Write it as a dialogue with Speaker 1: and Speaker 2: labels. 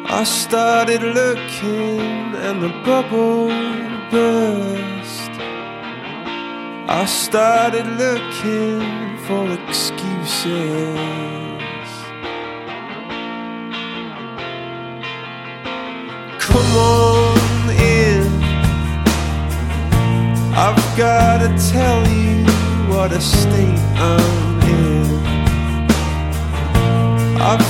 Speaker 1: I started looking and the bubble burst. I started looking for excuses. Come on in, I've gotta tell you what a state I'm in. I've